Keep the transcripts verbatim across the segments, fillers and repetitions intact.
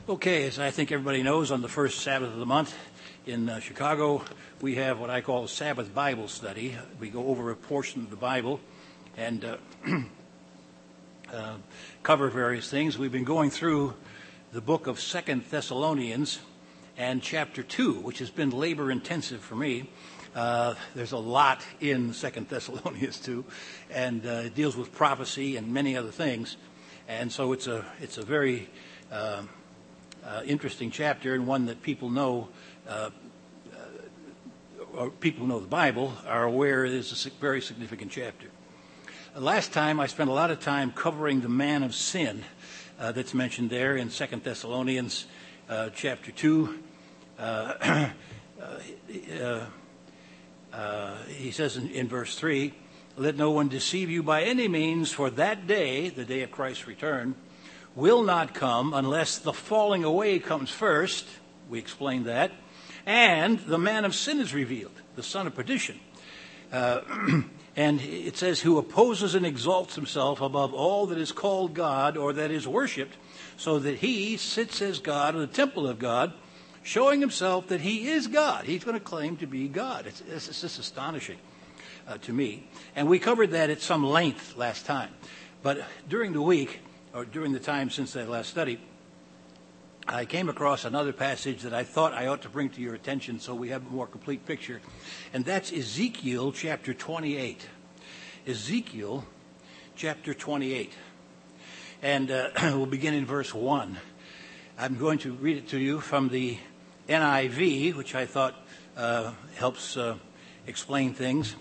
Okay, as I think everybody knows, on the first Sabbath of the month in uh, Chicago, we have what I call a Sabbath Bible study. We go over a portion of the Bible and uh, uh, cover various things. We've been going through the book of Second Thessalonians and chapter two, which has been labor intensive for me. Uh, there's a lot in Second Thessalonians two, and uh, it deals with prophecy and many other things. And so it's a it's a very uh, uh, interesting chapter, and one that people know, uh, uh, or people who know the Bible are aware it is a very significant chapter. Uh, last time I spent a lot of time covering the man of sin uh, that's mentioned there in Second Thessalonians uh, chapter two. Uh, uh, uh, he says in, in verse three, "Let no one deceive you by any means, for that day, the day of Christ's return, will not come unless the falling away comes first." We explained that. "And the man of sin is revealed, the son of perdition." Uh, and it says, "who opposes and exalts himself above all that is called God or that is worshipped, so that he sits as God in the temple of God, showing himself that he is God." He's going to claim to be God. It's, it's, it's just astonishing uh, to me. And we covered that at some length last time. But during the week, or during the time since that last study, I came across another passage that I thought I ought to bring to your attention so we have a more complete picture. And that's Ezekiel chapter twenty-eight. Ezekiel chapter twenty-eight. And uh, we'll begin in verse one. I'm going to read it to you from the N I V, which I thought uh, helps uh, explain things.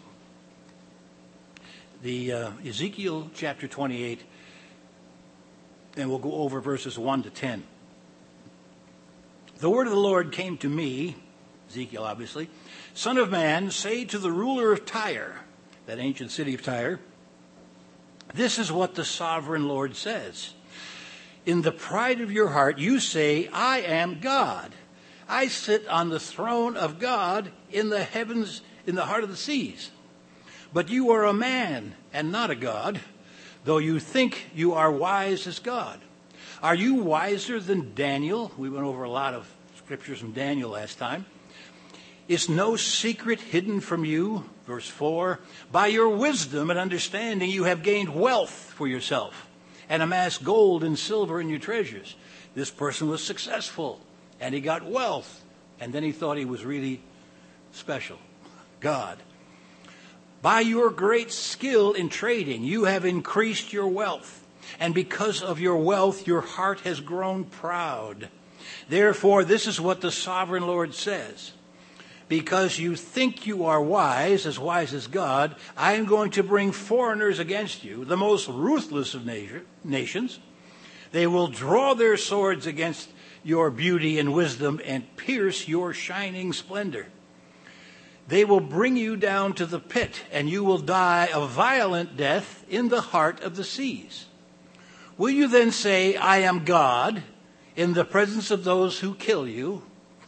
The uh, Ezekiel chapter twenty-eight, and we'll go over verses one to ten. "The word of the Lord came to me," Ezekiel obviously, "Son of man, say to the ruler of Tyre," that ancient city of Tyre, "this is what the sovereign Lord says. In the pride of your heart you say, I am God. I sit on the throne of God in the heavens, in the heart of the seas. But you are a man and not a God, though you think you are wise as God. Are you wiser than Daniel?" We went over a lot of scriptures from Daniel last time. "Is no secret hidden from you?" Verse four, "By your wisdom and understanding you have gained wealth for yourself and amassed gold and silver in your treasures." This person was successful and he got wealth, and then he thought he was really special. God. "By your great skill in trading, you have increased your wealth. And because of your wealth, your heart has grown proud. Therefore, this is what the sovereign Lord says. Because you think you are wise, as wise as God, I am going to bring foreigners against you, the most ruthless of nations. They will draw their swords against your beauty and wisdom and pierce your shining splendor. They will bring you down to the pit, and you will die a violent death in the heart of the seas. Will you then say, I am God, in the presence of those who kill you?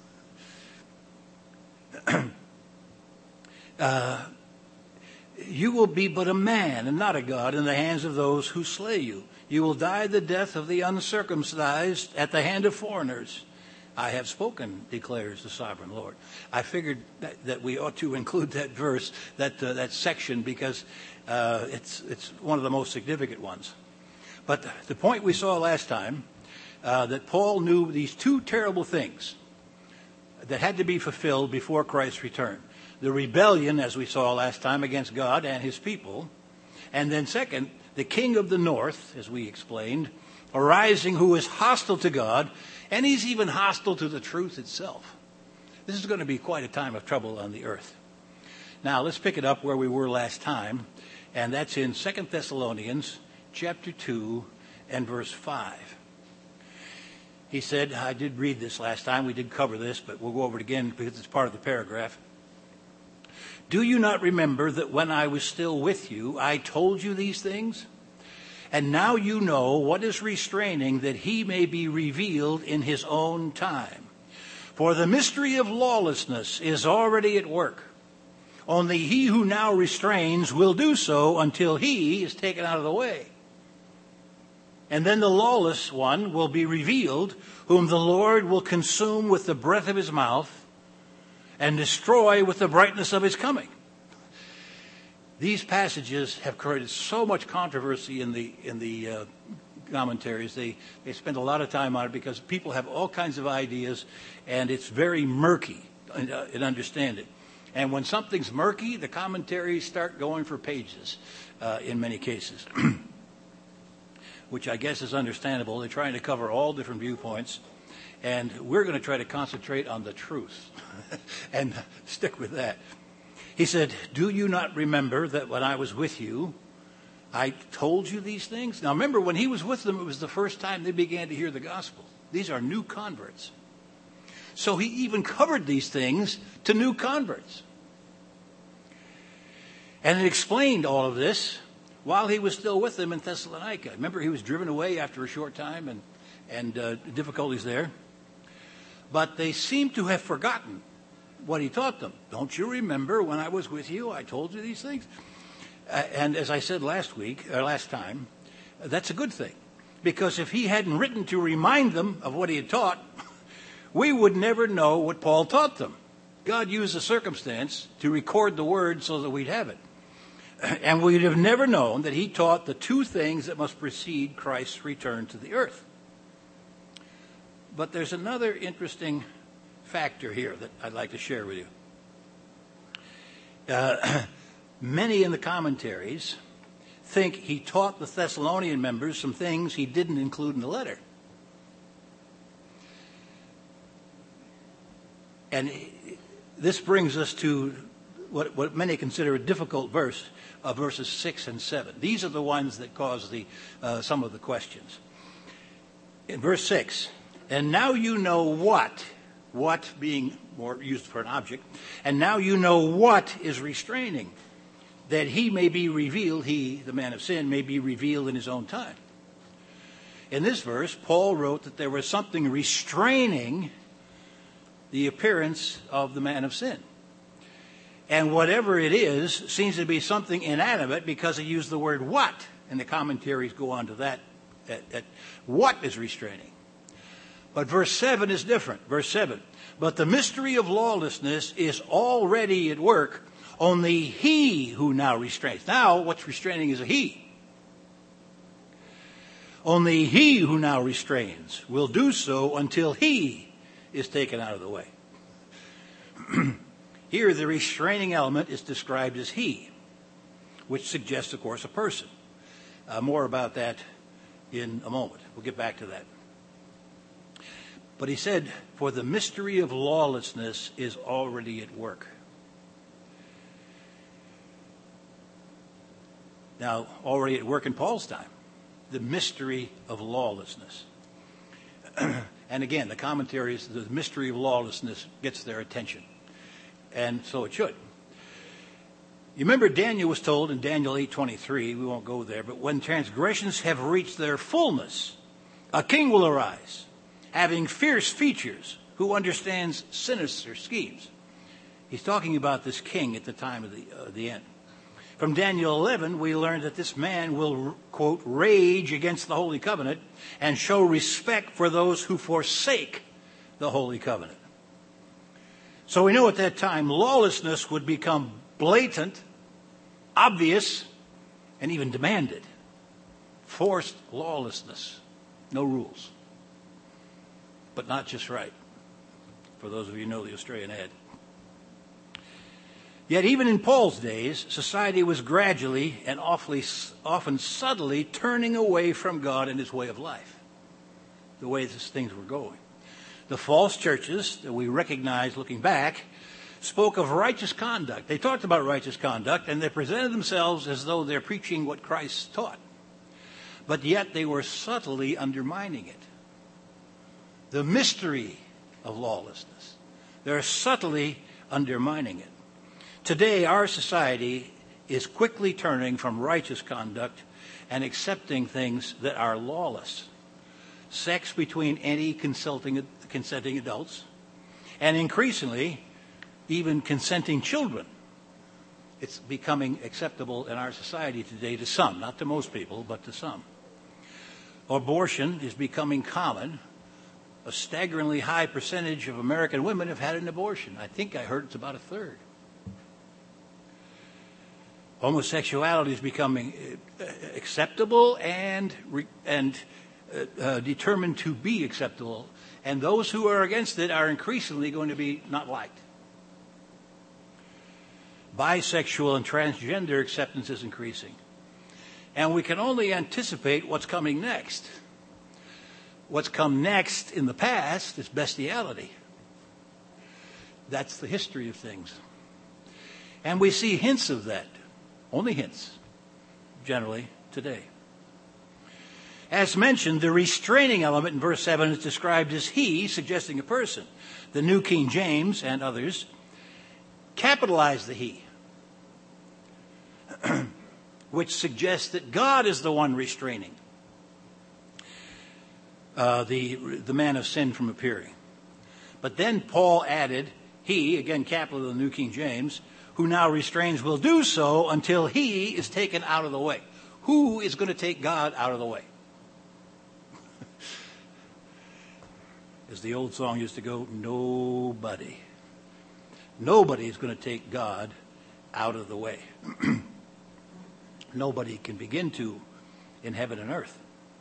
uh, you will be but a man and not a God in the hands of those who slay you. You will die the death of the uncircumcised at the hand of foreigners. I have spoken, declares the sovereign Lord." I figured that, that we ought to include that verse, that uh, that section, because uh, it's it's one of the most significant ones. But the point we saw last time, uh, that Paul knew these two terrible things that had to be fulfilled before Christ's return. The rebellion, as we saw last time, against God and his people. And then second, the king of the north, as we explained, arising, who is hostile to God, and he's even hostile to the truth itself. This is going to be quite a time of trouble on the earth. Now, let's pick it up where we were last time, and that's in Second Thessalonians chapter two and verse five. He said, I did read this last time, we did cover this, but we'll go over it again because it's part of the paragraph. "Do you not remember that when I was still with you, I told you these things? And now you know what is restraining, that he may be revealed in his own time. For the mystery of lawlessness is already at work. Only he who now restrains will do so until he is taken out of the way. And then the lawless one will be revealed, whom the Lord will consume with the breath of his mouth and destroy with the brightness of his coming. These passages have created so much controversy in the in the uh, commentaries. They they spend a lot of time on it because people have all kinds of ideas, and it's very murky in, uh, in understanding. And when something's murky, the commentaries start going for pages uh, in many cases, which I guess is understandable. They're trying to cover all different viewpoints, and we're going to try to concentrate on the truth and stick with that. He said, do you not remember that when I was with you, I told you these things? Now remember, when he was with them, it was the first time they began to hear the gospel. These are new converts. So he even covered these things to new converts. And it explained all of this while he was still with them in Thessalonica. Remember, he was driven away after a short time and, and uh, difficulties there. But they seem to have forgotten what he taught them. Don't you remember when I was with you, I told you these things? Uh, and as I said last week, or last time, that's a good thing. Because if he hadn't written to remind them of what he had taught, we would never know what Paul taught them. God used a circumstance to record the word so that we'd have it. And we'd have never known that he taught the two things that must precede Christ's return to the earth. But there's another interesting factor here that I'd like to share with you. Uh, many in the commentaries think he taught the Thessalonian members some things he didn't include in the letter. And this brings us to what, what many consider a difficult verse, uh, verses six and seven. These are the ones that cause the uh, some of the questions. In verse six, and now you know what, what being more used for an object, and now you know what is restraining, that he may be revealed, he, the man of sin, may be revealed in his own time. In this verse, Paul wrote that there was something restraining the appearance of the man of sin. And whatever it is seems to be something inanimate because he used the word what, and the commentaries go on to that, that, that what is restraining. But verse seven is different. Verse seven, but the mystery of lawlessness is already at work, only he who now restrains. Now what's restraining is a he. Only he who now restrains will do so until he is taken out of the way. Here, the restraining element is described as he, which suggests, of course, a person. Uh, more about that in a moment. We'll get back to that. But he said, for the mystery of lawlessness is already at work. Now, already at work in Paul's time, the mystery of lawlessness. And again, the commentaries, the mystery of lawlessness gets their attention. And so it should. You remember Daniel was told in Daniel eight twenty-three, we won't go there, but when transgressions have reached their fullness, a king will arise, having fierce features, who understands sinister schemes. He's talking about this king at the time of the, uh, the end. From Daniel eleven, we learned that this man will, quote, rage against the Holy Covenant and show respect for those who forsake the Holy Covenant. So we know at that time lawlessness would become blatant, obvious, and even demanded. Forced lawlessness. No rules. But not just right. For those of you who know the Australian ad. Yet even in Paul's days, society was gradually and awfully, often subtly turning away from God and his way of life. The way these things were going. The false churches that we recognize looking back spoke of righteous conduct. They talked about righteous conduct and they presented themselves as though they're preaching what Christ taught. But yet they were subtly undermining it. The mystery of lawlessness. They're subtly undermining it. Today, our society is quickly turning from righteous conduct and accepting things that are lawless. Sex between any consulting, consenting adults, and increasingly, even consenting children. It's becoming acceptable in our society today to some, not to most people, but to some. abortion is becoming common. A staggeringly high percentage of American women have had an abortion. I think I heard it's about a third. Homosexuality is becoming acceptable and and uh, uh, determined to be acceptable, and those who are against it are increasingly going to be not liked. Bisexual and transgender acceptance is increasing, and we can only anticipate what's coming next. What's come next in the past is bestiality. That's the history of things. And we see hints of that, only hints, generally, today. As mentioned, the restraining element in verse seven is described as he, suggesting a person. The New King James and others capitalize the he, which suggests that God is the one restraining Uh, the the man of sin from appearing. But then Paul added, he, again capital of the New King James, who now restrains will do so until he is taken out of the way. Who is going to take God out of the way? As the old song used to go, nobody. Nobody is going to take God out of the way. Nobody can begin to in heaven and earth.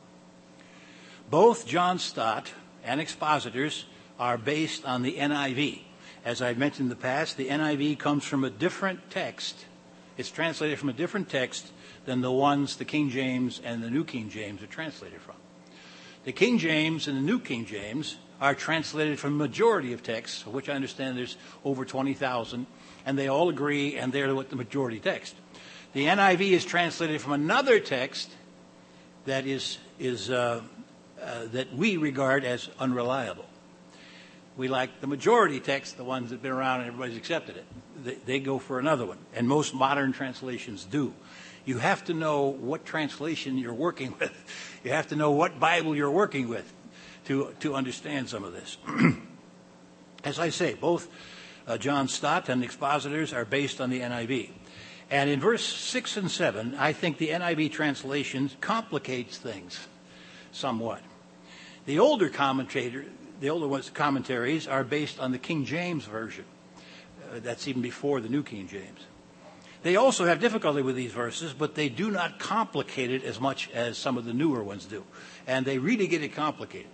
Both John Stott and expositors are based on the N I V. As I've mentioned in the past, the N I V comes from a different text. It's translated from a different text than the ones the King James and the New King James are translated from. The King James and the New King James are translated from a majority of texts, of which I understand there's over twenty thousand, and they all agree, and they're what the majority text. The N I V is translated from another text that is is uh, uh, that we regard as unreliable. We like the majority text, the ones that have been around and everybody's accepted it. They, they go for another one, and most modern translations do. You have to know what translation you're working with. You have to know what Bible you're working with to, to understand some of this. As I say, both uh, John Stott and expositors are based on the N I V. And in verse six and seven, I think the N I V translation complicates things somewhat. The older commentator, the older ones, commentaries are based on the King James version. Uh, that's even before the New King James. They also have difficulty with these verses, but they do not complicate it as much as some of the newer ones do. And they really get it complicated.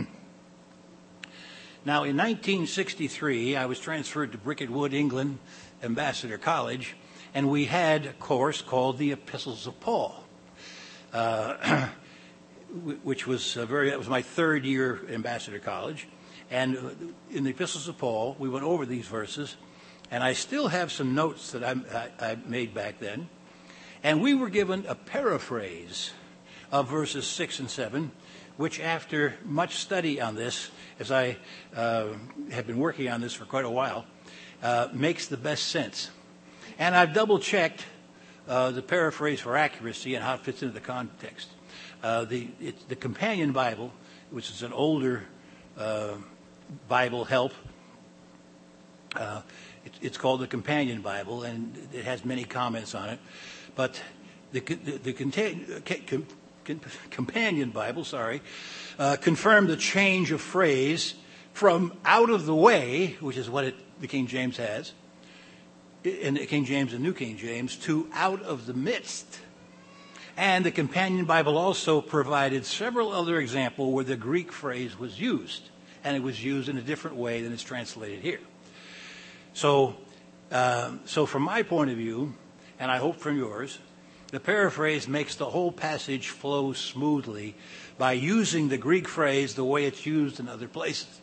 Now, in nineteen sixty-three, I was transferred to Bricket Wood, England, Ambassador College, and we had a course called the Epistles of Paul, uh, which was a very, that was my third year Ambassador College. And in the Epistles of Paul, we went over these verses, and I still have some notes that I, I, I made back then. And we were given a paraphrase of verses six and seven, which after much study on this, as I uh, have been working on this for quite a while, uh, makes the best sense. And I've double-checked uh, the paraphrase for accuracy and how it fits into the context. Uh, the, it's the Companion Bible, which is an older uh, Bible help, uh, it, it's called the Companion Bible, and it has many comments on it. But the, the, the contain, com, com, Companion Bible, sorry, uh, confirmed the change of phrase from out of the way, which is what it, the King James has, in the King James and New King James, to out of the midst. And the Companion Bible also provided several other examples where the Greek phrase was used, and it was used in a different way than it's translated here. So, uh, so from my point of view, and I hope from yours, the paraphrase makes the whole passage flow smoothly by using the Greek phrase the way it's used in other places.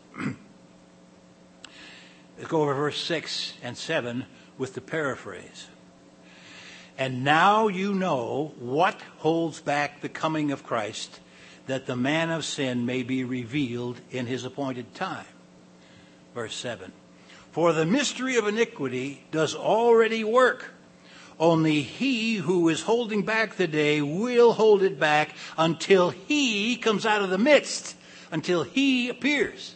Let's go over verse six and seven with the paraphrase. And now you know what holds back the coming of Christ, that the man of sin may be revealed in his appointed time. Verse seven. For the mystery of iniquity does already work. Only he who is holding back the day will hold it back until he comes out of the midst, until he appears.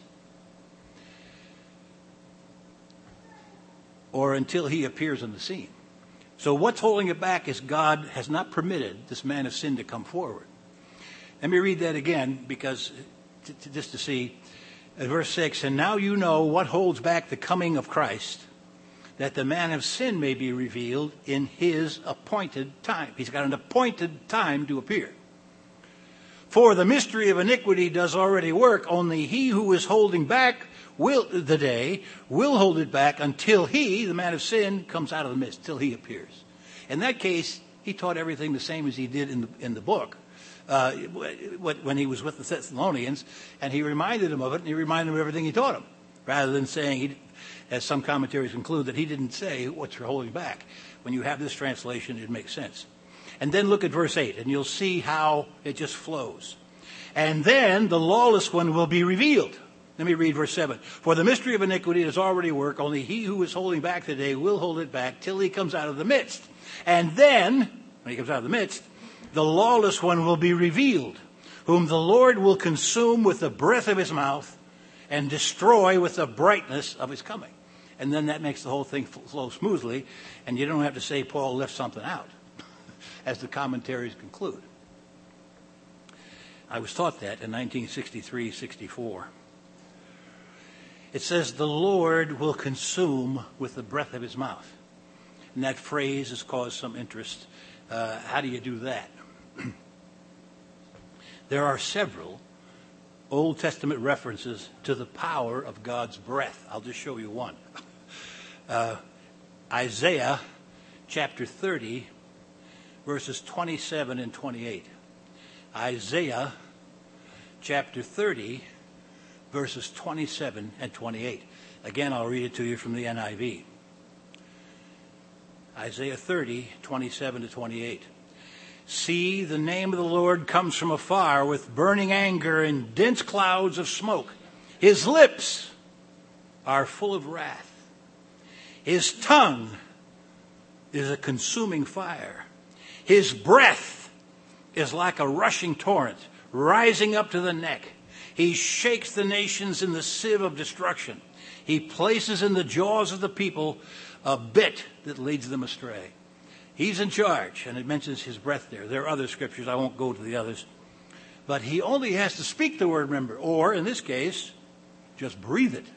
Or until he appears on the scene. So what's holding it back is God has not permitted this man of sin to come forward. Let me read that again, because t- t- just to see. Uh, verse six, and now you know what holds back the coming of Christ, that the man of sin may be revealed in his appointed time. He's got an appointed time to appear. For the mystery of iniquity does already work, only he who is holding back will the day will hold it back until he, the man of sin, comes out of the midst, till he appears. In that case, he taught everything the same as he did in the, in the book. Uh, when he was with the Thessalonians, and he reminded them of it, and he reminded them of everything he taught them, rather than saying, he, as some commentaries conclude, that he didn't say what you're holding back. When you have this translation, it makes sense. And then look at verse eight, and you'll see how it just flows. And then the lawless one will be revealed. Let me read verse seven. For the mystery of iniquity does already work, only he who is holding back today will hold it back till he comes out of the midst. And then, when he comes out of the midst, the lawless one will be revealed, whom the Lord will consume with the breath of his mouth and destroy with the brightness of his coming. And then that makes the whole thing flow smoothly, and you don't have to say Paul left something out, as the commentaries conclude. I was taught that in nineteen sixty-three sixty-four. It says, the Lord will consume with the breath of his mouth. And that phrase has caused some interest. Uh, how do you do that? There are several Old Testament references to the power of God's breath. I'll just show you one. Uh, Isaiah chapter thirty, verses twenty-seven and twenty-eight. Isaiah chapter thirty, verses twenty-seven and twenty-eight. Again, I'll read it to you from the N I V. Isaiah thirty, twenty-seven to twenty-eight. See, the name of the Lord comes from afar with burning anger and dense clouds of smoke. His lips are full of wrath. His tongue is a consuming fire. His breath is like a rushing torrent, rising up to the neck. He shakes the nations in the sieve of destruction. He places in the jaws of the people a bit that leads them astray. He's in charge, and it mentions his breath there. There are other scriptures. I won't go to the others. But he only has to speak the word, remember, or, in this case, just breathe it.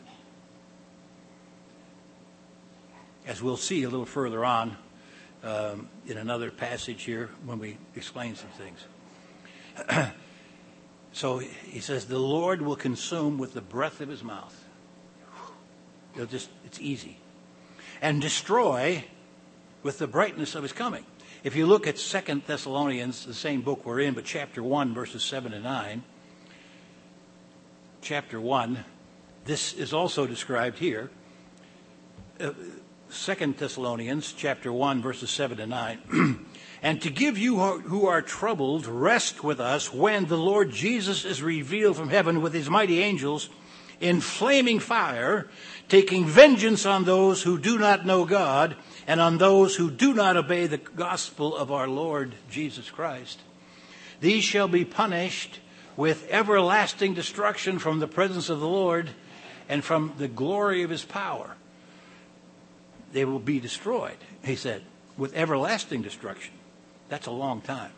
As we'll see a little further on um, in another passage here when we explain some things. So he says, the Lord will consume with the breath of his mouth. It'll just, it's easy. And destroy with the brightness of his coming. If you look at Second Thessalonians, the same book we're in, but chapter one, verses seven and nine. Chapter one, this is also described here. Uh, Second Thessalonians, chapter one, verses seven and nine. And to give you who are troubled rest with us when the Lord Jesus is revealed from heaven with his mighty angels in flaming fire, taking vengeance on those who do not know God and on those who do not obey the gospel of our Lord Jesus Christ. These shall be punished with everlasting destruction from the presence of the Lord and from the glory of his power. They will be destroyed, he said, with everlasting destruction. That's a long time.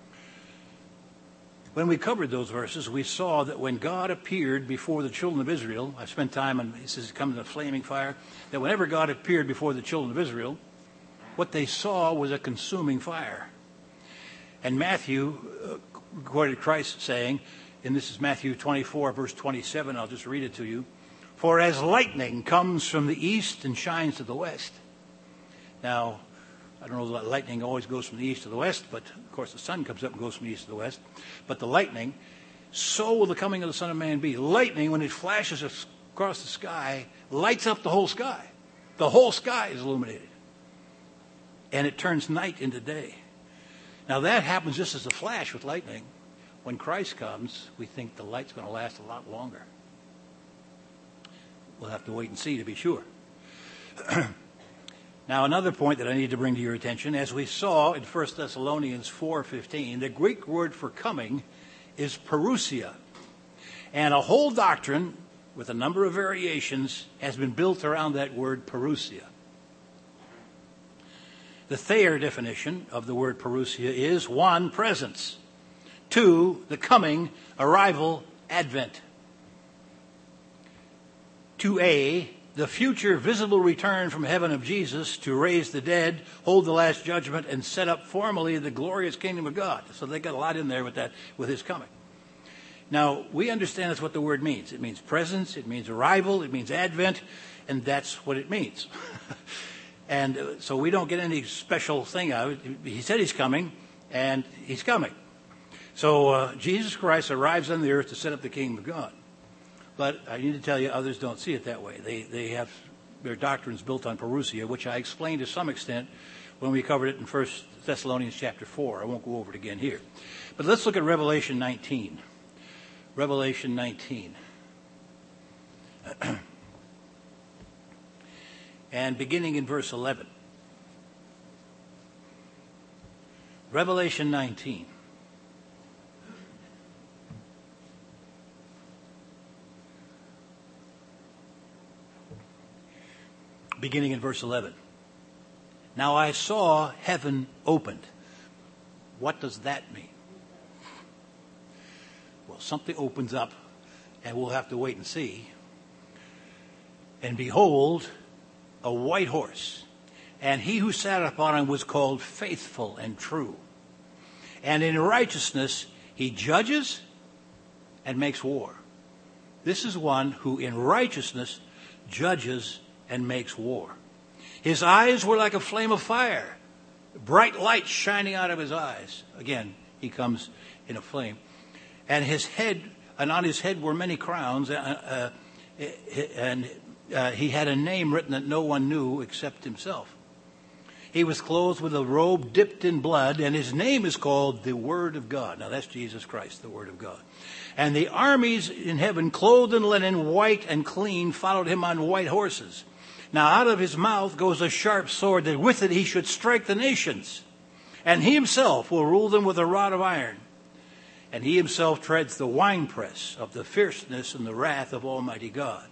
When we covered those verses, we saw that when God appeared before the children of Israel, I spent time on, he says, come to the flaming fire, that whenever God appeared before the children of Israel, what they saw was a consuming fire. And Matthew uh, quoted Christ saying, and this is Matthew twenty-four, verse twenty-seven, I'll just read it to you, for as lightning comes from the east and shines to the west. Now, I don't know that lightning always goes from the east to the west, but of course the sun comes up and goes from the east to the west. But the lightning, so will the coming of the Son of Man be. Lightning, when it flashes across the sky, lights up the whole sky. The whole sky is illuminated. And it turns night into day. Now that happens just as a flash with lightning. When Christ comes, we think the light's going to last a lot longer. We'll have to wait and see to be sure. Now, another point that I need to bring to your attention, as we saw in First Thessalonians four fifteen, the Greek word for coming is parousia. And a whole doctrine with a number of variations has been built around that word parousia. The Thayer definition of the word parousia is, one, presence. Two, the coming, arrival, advent. Two A, the future visible return from heaven of Jesus to raise the dead, hold the last judgment, and set up formally the glorious kingdom of God. So they got a lot in there with that, with his coming. Now, we understand that's what the word means. It means presence, it means arrival, it means advent, and that's what it means. And uh, so we don't get any special thing out of it. He said he's coming, and he's coming. So uh, Jesus Christ arrives on the earth to set up the kingdom of God. But I need to tell you, others don't see it that way. They they have their doctrines built on parousia, which I explained to some extent when we covered it in First Thessalonians chapter four. I won't go over it again here. But let's look at Revelation nineteen. Revelation nineteen. And beginning in verse eleven. Revelation nineteen. Beginning in verse eleven. Now I saw heaven opened. What does that mean? Well, something opens up, and we'll have to wait and see. And behold, a white horse, and he who sat upon him was called Faithful and True. And in righteousness he judges and makes war. This is one who in righteousness judges and makes war. His eyes were like a flame of fire, bright light shining out of his eyes. Again, he comes in a flame. And his head, and on his head were many crowns, uh, uh, and uh, he had a name written that no one knew except himself. He was clothed with a robe dipped in blood, and his name is called the Word of God. Now that's Jesus Christ, the Word of God. And the armies in heaven, clothed in linen, white and clean, followed him on white horses. Now out of his mouth goes a sharp sword, that with it he should strike the nations. And he himself will rule them with a rod of iron. And he himself treads the winepress of the fierceness and the wrath of Almighty God.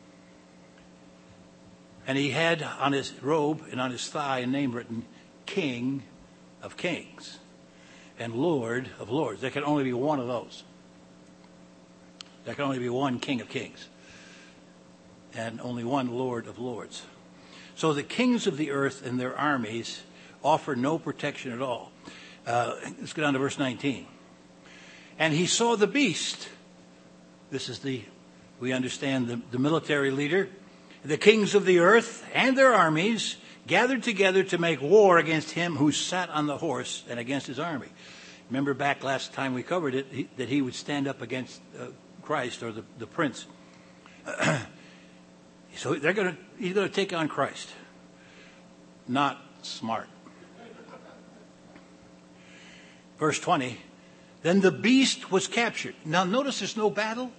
And he had on his robe and on his thigh a name written, King of Kings and Lord of Lords. There can only be one of those. There can only be one King of Kings and only one Lord of Lords. So the kings of the earth and their armies offer no protection at all. Uh, let's go down to verse nineteen. And he saw the beast. This is the, we understand, the, the military leader. The kings of the earth and their armies gathered together to make war against him who sat on the horse and against his army. Remember back last time we covered it, he, that he would stand up against uh, Christ, or the, the prince. So they're going to, he's going to take on Christ. Not smart. Verse twenty. Then the beast was captured. Now notice there's no battle.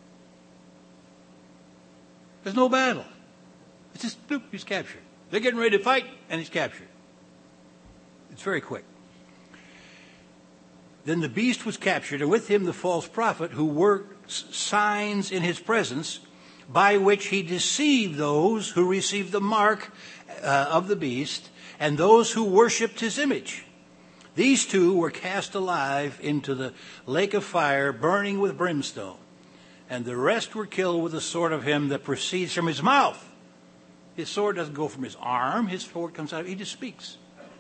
There's no battle. It's just, bloop, he's captured. They're getting ready to fight, and he's captured. It's very quick. Then the beast was captured, and with him the false prophet, who works signs in his presence, by which he deceived those who received the mark uh, of the beast, and those who worshipped his image. These two were cast alive into the lake of fire, burning with brimstone. And the rest were killed with the sword of him that proceeds from his mouth. His sword doesn't go from his arm. His sword comes out. He just speaks.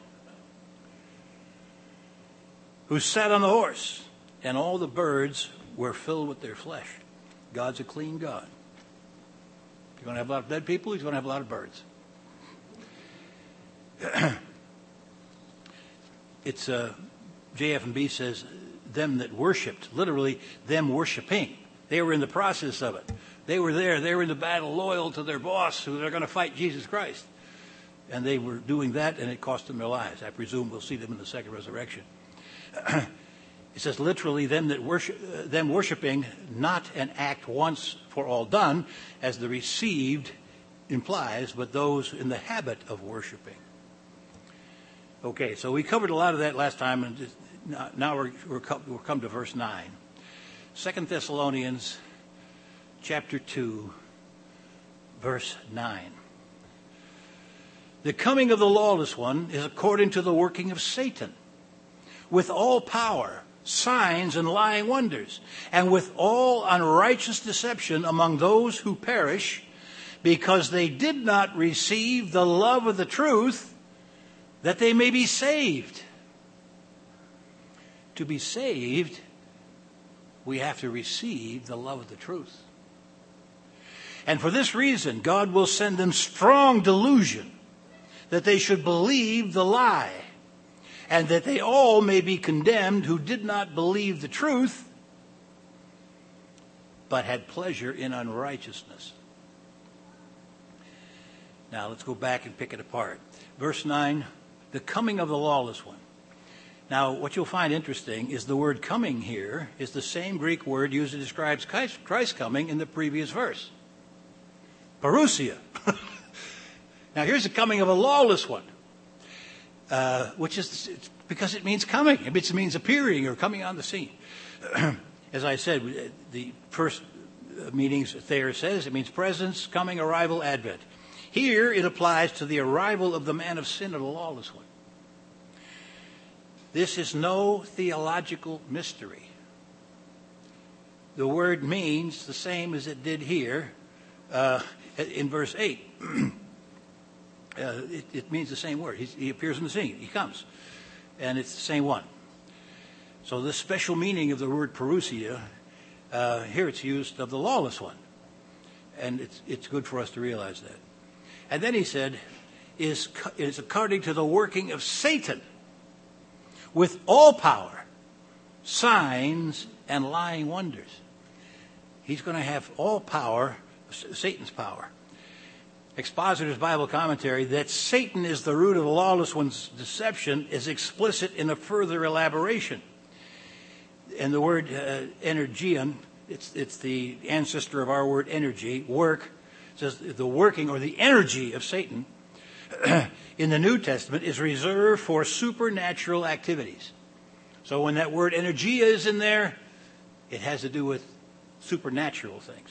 Who sat on the horse, and all the birds were filled with their flesh. God's a clean God. You're going to have a lot of dead people. He's going to have a lot of birds. It's uh, J F and B says, them that worshipped, literally them worshiping. They were in the process of it. They were there. They were in the battle, loyal to their boss, who they're going to fight Jesus Christ. And they were doing that, and it cost them their lives. I presume we'll see them in the second resurrection. It says literally them that worship, uh, them worshiping, not an act once for all done, as the received implies, but those in the habit of worshiping. Okay, so we covered a lot of that last time, and just, now we're, we're, come, we're come to verse nine. Second Thessalonians chapter two, verse nine. The coming of the lawless one is according to the working of Satan, with all power signs and lying wonders, and with all unrighteous deception among those who perish, because they did not receive the love of the truth, that they may be saved. To be saved, we have to receive the love of the truth. And for this reason, God will send them strong delusion that they should believe the lie, and that they all may be condemned who did not believe the truth, but had pleasure in unrighteousness. Now let's go back and pick it apart. Verse nine, the coming of the lawless one. Now what you'll find interesting is the word coming here is the same Greek word used to describe Christ's coming in the previous verse. Parousia. Now here's the coming of a lawless one, uh, which is because it means coming. It means appearing or coming on the scene. As I said, the first meanings Thayer says, it means presence, coming, arrival, advent. Here it applies to the arrival of the man of sin or the lawless one. This is no theological mystery. The word means the same as it did here uh, in verse eight. uh, it, it means the same word. He's, he appears in the scene. He comes. And it's the same one. So this special meaning of the word parousia, uh, here it's used of the lawless one. And it's, it's good for us to realize that. And then he said, is, is according to the working of Satan, with all power, signs, and lying wonders. He's going to have all power, Satan's power. Expositor's Bible commentary, that Satan is the root of the lawless one's deception, is explicit in a further elaboration. And the word uh, energion, it's, it's the ancestor of our word energy, work, says the working or the energy of Satan in the New Testament is reserved for supernatural activities. So when that word energia is in there, it has to do with supernatural things.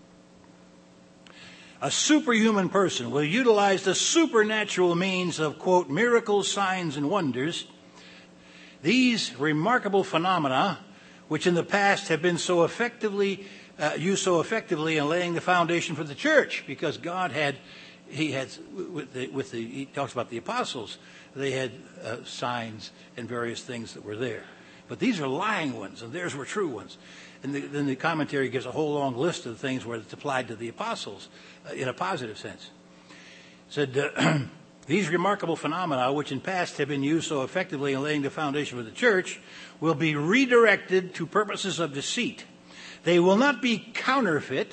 A superhuman person will utilize the supernatural means of, quote, miracles, signs, and wonders. These remarkable phenomena, which in the past have been so effectively uh, used so effectively in laying the foundation for the church, because God had, he had, with the, with the he talks about the apostles, they had uh, signs and various things that were there. But these are lying ones, and theirs were true ones. And the, then the commentary gives a whole long list of things where it's applied to the apostles uh, in a positive sense. It said, uh, these remarkable phenomena, which in past have been used so effectively in laying the foundation for the church, will be redirected to purposes of deceit. They will not be counterfeit,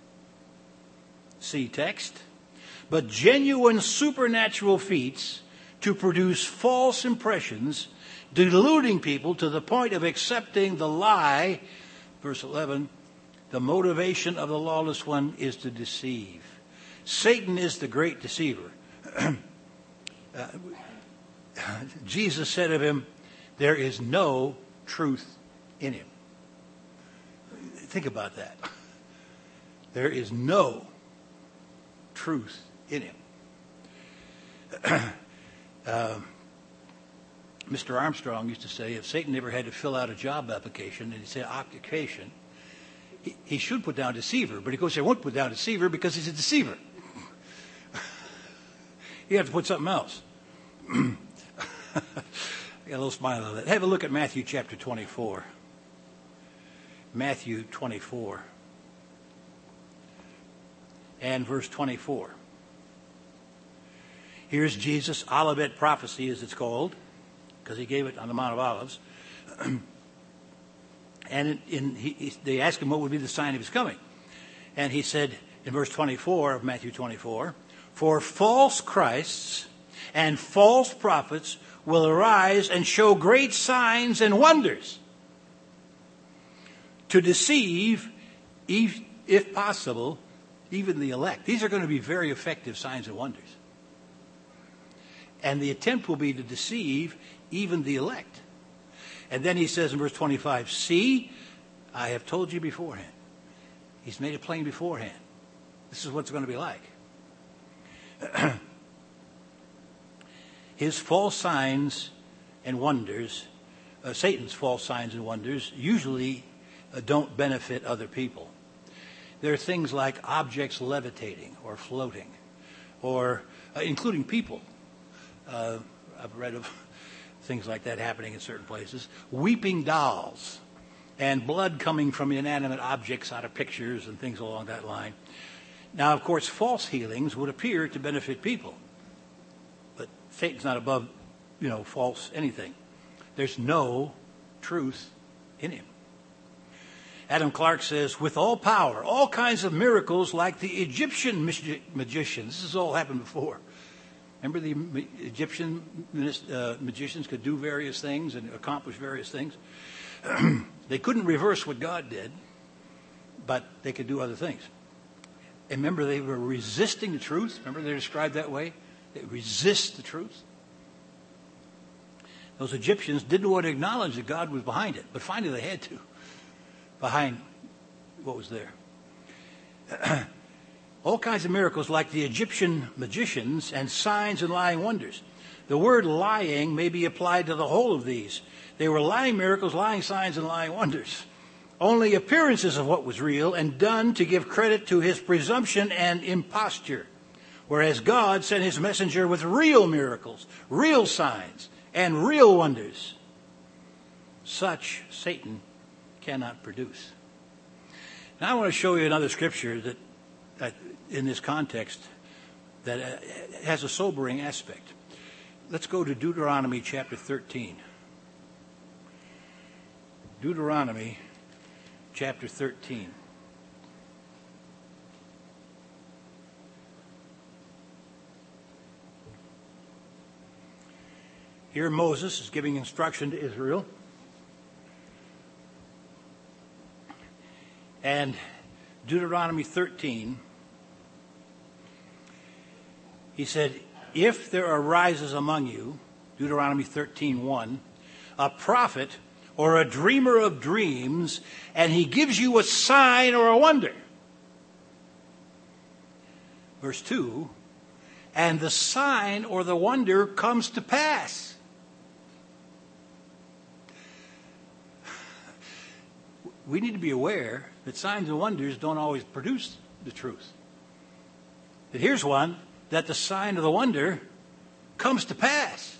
see text, but genuine supernatural feats to produce false impressions, deluding people to the point of accepting the lie. Verse eleven, the motivation of the lawless one is to deceive. Satan is the great deceiver. uh, Jesus said of him, there is no truth in him. Think about that. There is no truth in him. uh, Mister Armstrong used to say, if Satan ever had to fill out a job application and he said occupation, he, he should put down deceiver, but of course he won't put down deceiver because he's a deceiver. You have to put something else. I got a little smile on that. Have a look at Matthew chapter twenty-four. Matthew twenty-four and verse twenty-four. Here's Jesus' Olivet prophecy, as it's called, because he gave it on the Mount of Olives. And in, in, he, he, they asked him what would be the sign of his coming. And he said in verse twenty-four of Matthew twenty-four, for false Christs and false prophets will arise and show great signs and wonders to deceive, if, if possible, even the elect. These are going to be very effective signs and wonders. And the attempt will be to deceive even the elect. And then he says in verse twenty-five, see, I have told you beforehand. He's made it plain beforehand. This is what it's going to be like. His false signs and wonders uh, Satan's false signs and wonders usually uh, don't benefit other people. There are things like objects levitating or floating, or uh, including people. Uh, I've read of things like that happening in certain places. Weeping dolls and blood coming from inanimate objects out of pictures and things along that line. Now, of course, false healings would appear to benefit people. But Satan's not above, you know, false anything. There's no truth in him. Adam Clark says, with all power, all kinds of miracles like the Egyptian magi- magicians. This has all happened before. Remember the Egyptian uh, magicians could do various things and accomplish various things? They couldn't reverse what God did, but they could do other things. And remember, they were resisting the truth. Remember they're described that way? They resist the truth. Those Egyptians didn't want to acknowledge that God was behind it, but finally they had to. Behind what was there. All kinds of miracles like the Egyptian magicians and signs and lying wonders. The word lying may be applied to the whole of these. They were lying miracles, lying signs, and lying wonders. Only appearances of what was real and done to give credit to his presumption and imposture. Whereas God sent his messenger with real miracles, real signs, and real wonders. Such Satan cannot produce. Now I want to show you another scripture that, that in this context that uh, has a sobering aspect. Let's go to Deuteronomy chapter thirteen. Deuteronomy chapter thirteen. Here Moses is giving instruction to Israel. And Deuteronomy thirteen, he said, if there arises among you, Deuteronomy thirteen one, a prophet or a dreamer of dreams, and he gives you a sign or a wonder. Verse two, and the sign or the wonder comes to pass. We need to be aware that signs and wonders don't always produce the truth. But here's one, that the sign of the wonder comes to pass.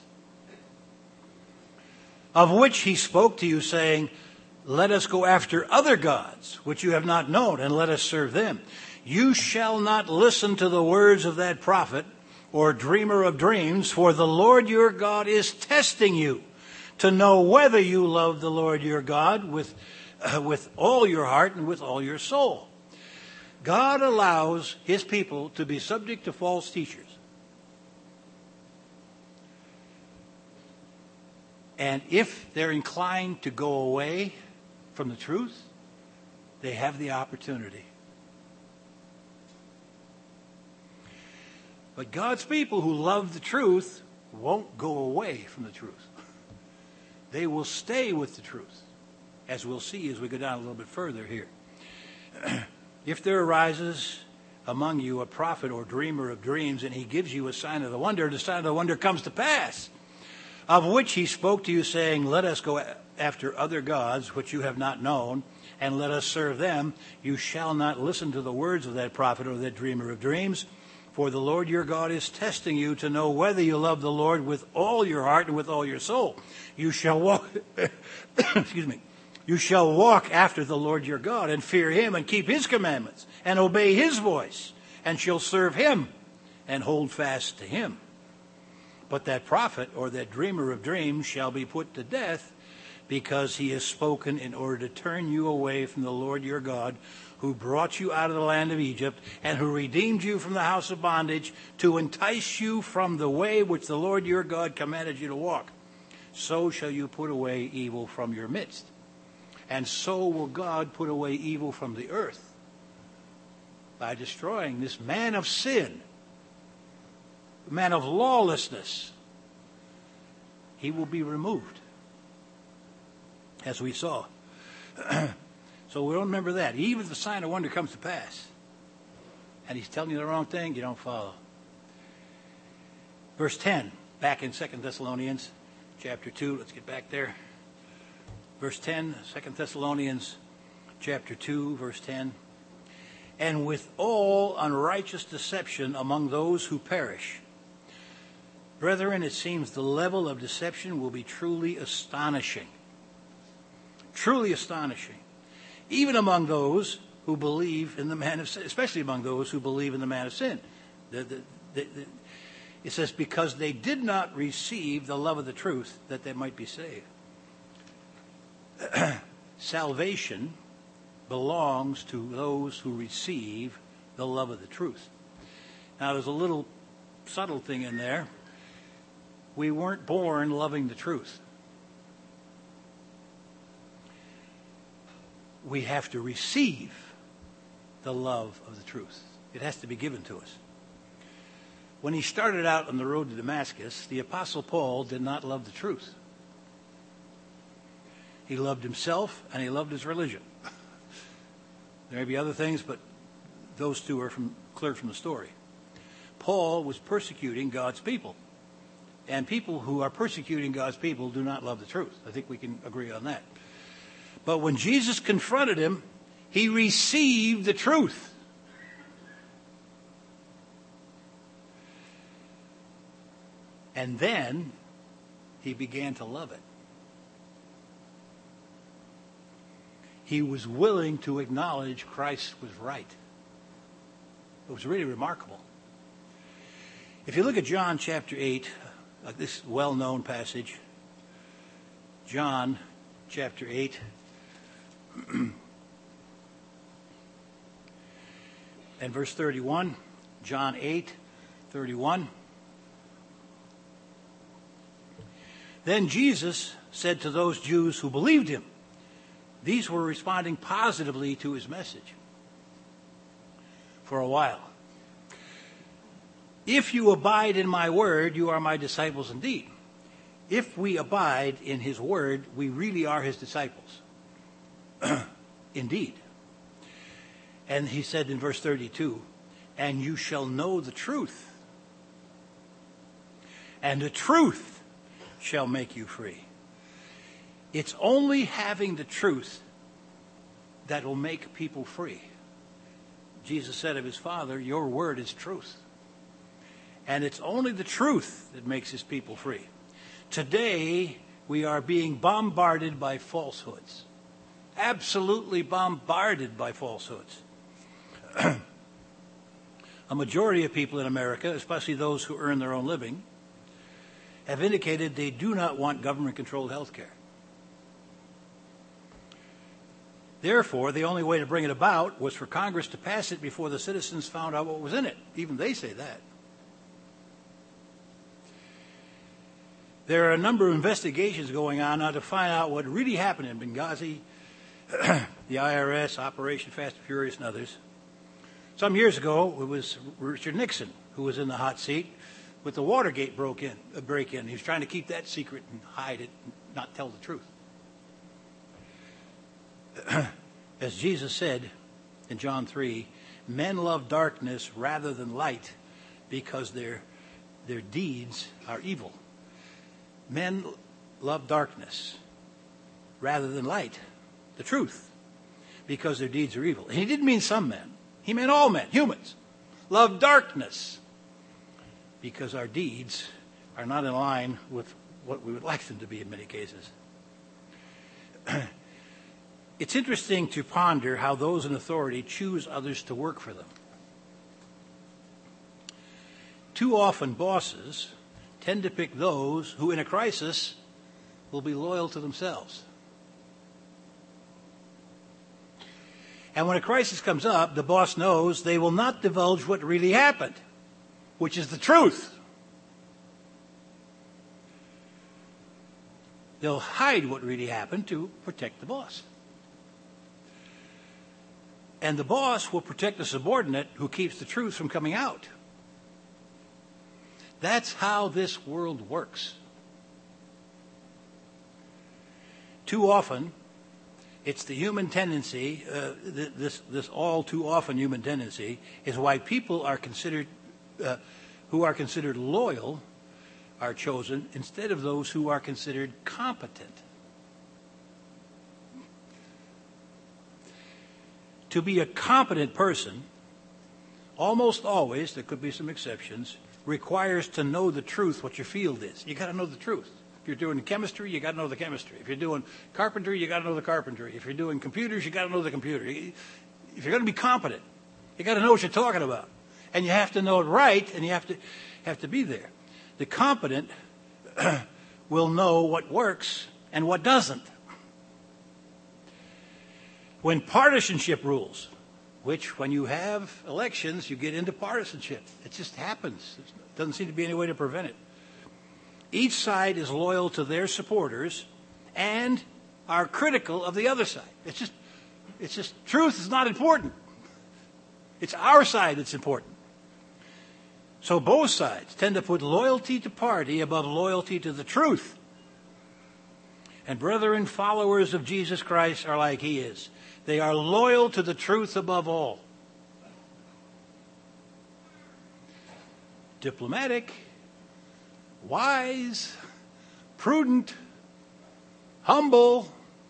Of which he spoke to you, saying, let us go after other gods, which you have not known, and let us serve them. You shall not listen to the words of that prophet or dreamer of dreams, for the Lord your God is testing you to know whether you love the Lord your God with Uh, with all your heart and with all your soul. God allows his people to be subject to false teachers. And if they're inclined to go away from the truth, they have the opportunity. But God's people who love the truth won't go away from the truth. They will stay with the truth, as we'll see as we go down a little bit further here. If there arises among you a prophet or dreamer of dreams, and he gives you a sign of the wonder, the sign of the wonder comes to pass, of which he spoke to you, saying, let us go after other gods, which you have not known, and let us serve them. You shall not listen to the words of that prophet or that dreamer of dreams, for the Lord your God is testing you to know whether you love the Lord with all your heart and with all your soul. You shall walk, excuse me, You shall walk after the Lord your God and fear him and keep his commandments and obey his voice, and shall serve him and hold fast to him. But that prophet or that dreamer of dreams shall be put to death, because he has spoken in order to turn you away from the Lord your God, who brought you out of the land of Egypt and who redeemed you from the house of bondage, to entice you from the way which the Lord your God commanded you to walk. So shall you put away evil from your midst. And so will God put away evil from the earth by destroying this man of sin, man of lawlessness. He will be removed, as we saw. So we'll remember that. Even if the sign of wonder comes to pass, and he's telling you the wrong thing, you don't follow. Verse ten, back in Second Thessalonians chapter two. Let's get back there. Verse ten, Second Thessalonians chapter two, verse ten. And with all unrighteous deception among those who perish. Brethren, it seems the level of deception will be truly astonishing. Truly astonishing. Even among those who believe in the man of sin, especially among those who believe in the man of sin. The, the, the, the, it says, because they did not receive the love of the truth, that they might be saved. Salvation belongs to those who receive the love of the truth. Now, there's a little subtle thing in there. We weren't born loving the truth. We have to receive the love of the truth. It has to be given to us. When he started out on the road to Damascus, the Apostle Paul did not love the truth. He loved himself and he loved his religion. There may be other things, but those two are from, clear from the story. Paul was persecuting God's people. And people who are persecuting God's people do not love the truth. I think we can agree on that. But when Jesus confronted him, he received the truth. And then he began to love it. He was willing to acknowledge Christ was right. It was really remarkable. If you look at John chapter eight, uh, this well-known passage, John chapter eight, and verse thirty-one, John eight, thirty-one. Then Jesus said to those Jews who believed him, these were responding positively to his message for a while. If you abide in my word, you are my disciples indeed. If we abide in his word, we really are his disciples. Indeed. And he said in verse thirty-two, and you shall know the truth, and the truth shall make you free. It's only having the truth that will make people free. Jesus said of his Father, your word is truth. And it's only the truth that makes his people free. Today, we are being bombarded by falsehoods. Absolutely bombarded by falsehoods. A majority of people in America, especially those who earn their own living, have indicated they do not want government-controlled health care. Therefore, the only way to bring it about was for Congress to pass it before the citizens found out what was in it. Even they say that. There are a number of investigations going on now to find out what really happened in Benghazi, the I R S, Operation Fast and Furious, and others. Some years ago, it was Richard Nixon who was in the hot seat with the Watergate broke in, uh, break-in. He was trying to keep that secret and hide it and not tell the truth. As Jesus said in John three, men love darkness rather than light because their, their deeds are evil. Men love darkness rather than light, the truth, because their deeds are evil. And he didn't mean some men. He meant all men, humans, love darkness because our deeds are not in line with what we would like them to be in many cases. It's interesting to ponder how those in authority choose others to work for them. Too often, bosses tend to pick those who, in a crisis, will be loyal to themselves. And when a crisis comes up, the boss knows they will not divulge what really happened, which is the truth. They'll hide what really happened to protect the boss. And the boss will protect the subordinate who keeps the truth from coming out. That's how this world works. Too often, it's the human tendency, uh, th- this, this all too often human tendency, is why people are considered, uh, who are considered loyal, are chosen instead of those who are considered competent. To be a competent person, almost always, there could be some exceptions, requires to know the truth, what your field is. You got to know the truth. If you're doing chemistry, you got to know the chemistry. If you're doing carpentry, you got to know the carpentry. If you're doing computers, you got to know the computer. If you're going to be competent, you got to know what you're talking about. And you have to know it right, and you have to have to be there. The competent will know what works and what doesn't. When partisanship rules, which when you have elections, you get into partisanship. It just happens. There doesn't seem to be any way to prevent it. Each side is loyal to their supporters and are critical of the other side. It's just, it's just, truth is not important. It's our side that's important. So both sides tend to put loyalty to party above loyalty to the truth. And brethren, followers of Jesus Christ are like he is. They are loyal to the truth above all. Diplomatic, wise, prudent, humble,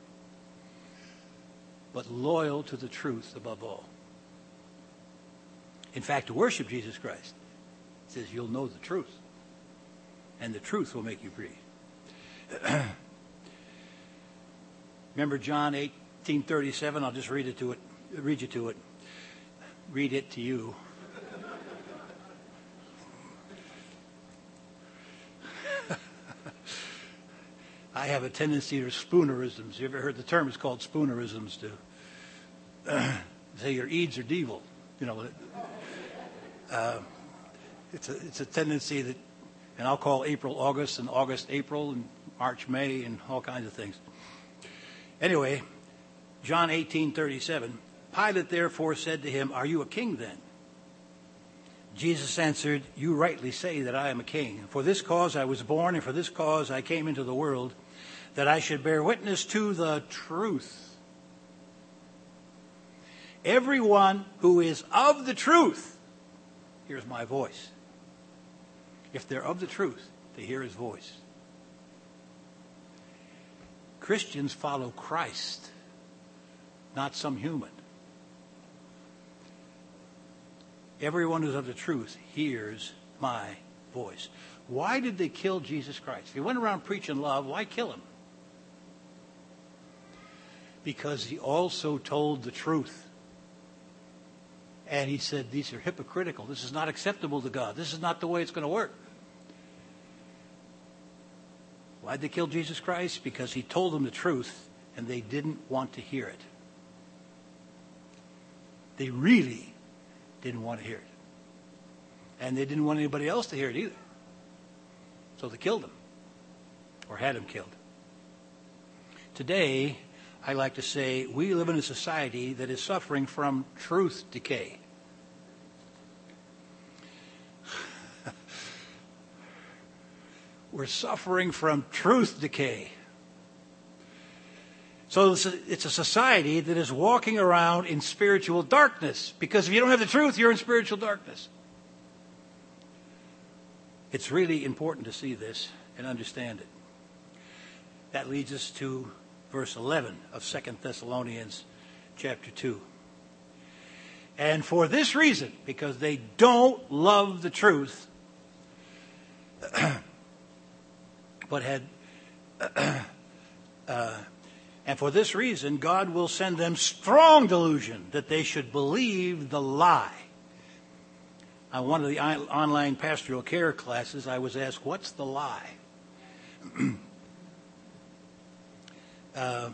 but loyal to the truth above all. In fact, to worship Jesus Christ, it says you'll know the truth, and the truth will make you free. Remember John eighteen thirty-seven? I'll just read it to it. Read you to it. Read it to you. I have a tendency to spoonerisms. You ever heard the term? It's called spoonerisms. To uh, say your eeds are devil. You know, uh, it's a it's a tendency that, and I'll call April August and August April and March May and all kinds of things. Anyway, John eighteen thirty-seven. Pilate therefore said to him, "Are you a king then?" Jesus answered, "You rightly say that I am a king. For this cause I was born, and for this cause I came into the world, that I should bear witness to the truth. Everyone who is of the truth hears my voice." If they're of the truth, they hear his voice. Christians follow Christ, not some human. Everyone who's of the truth hears my voice. Why did they kill Jesus Christ? If he went around preaching love, why kill him? Because he also told the truth. And he said, these are hypocritical. This is not acceptable to God. This is not the way it's going to work. Why'd they kill Jesus Christ? Because he told them the truth, and they didn't want to hear it. They really didn't want to hear it. And they didn't want anybody else to hear it either. So they killed him, or had him killed. Today, I like to say, we live in a society that is suffering from truth decay. We're suffering from truth decay. So it's a, it's a society that is walking around in spiritual darkness. Because if you don't have the truth, you're in spiritual darkness. It's really important to see this and understand it. That leads us to verse eleven of Second Thessalonians chapter two. And for this reason, because they don't love the truth, but had, uh, and for this reason, God will send them strong delusion that they should believe the lie. On one of the online pastoral care classes, I was asked, what's the lie? uh,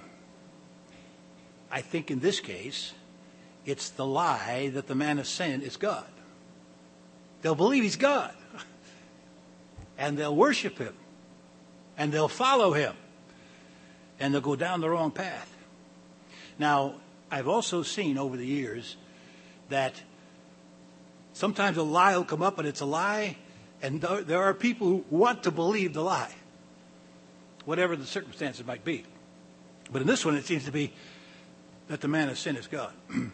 I think in this case, it's the lie that the man of sin is God. They'll believe he's God. And they'll worship him. And they'll follow him. And they'll go down the wrong path. Now, I've also seen over the years that sometimes a lie will come up and it's a lie. And there are people who want to believe the lie. Whatever the circumstances might be. But in this one, it seems to be that the man of sin is God.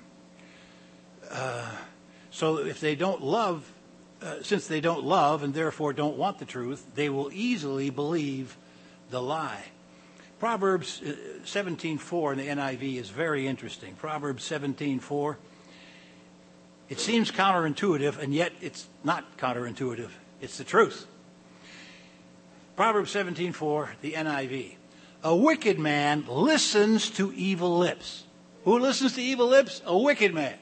uh, so if they don't love, uh, since they don't love and therefore don't want the truth, they will easily believe the lie. Proverbs seventeen four in the N I V is very interesting. Proverbs seventeen four. It seems counterintuitive, and yet it's not counterintuitive. It's the truth. Proverbs seventeen four, the N I V. A wicked man listens to evil lips. Who listens to evil lips? A wicked man.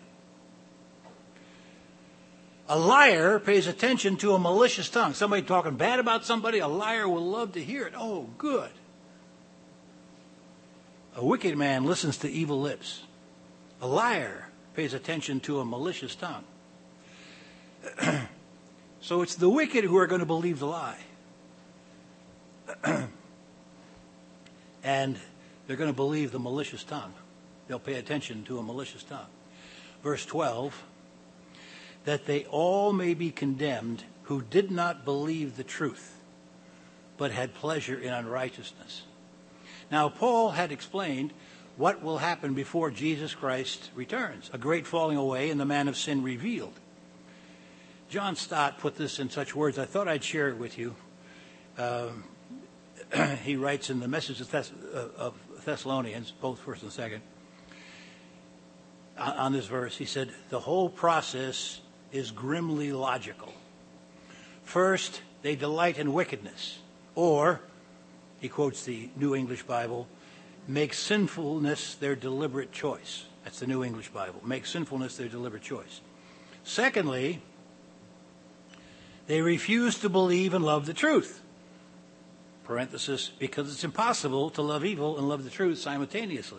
A liar pays attention to a malicious tongue. Somebody talking bad about somebody, a liar will love to hear it. Oh, good. A wicked man listens to evil lips. A liar pays attention to a malicious tongue. So it's the wicked who are going to believe the lie. And they're going to believe the malicious tongue. They'll pay attention to a malicious tongue. Verse twelve, that they all may be condemned who did not believe the truth, but had pleasure in unrighteousness. Now, Paul had explained what will happen before Jesus Christ returns. A great falling away and the man of sin revealed. John Stott put this in such words. I thought I'd share it with you. Um, he writes in the message of, Thess- of Thessalonians, both first and second, on this verse, he said, the whole process is grimly logical. First, they delight in wickedness. Or, he quotes the New English Bible, make sinfulness their deliberate choice. That's the New English Bible. Make sinfulness their deliberate choice. Secondly, they refuse to believe and love the truth. Parenthesis, because it's impossible to love evil and love the truth simultaneously.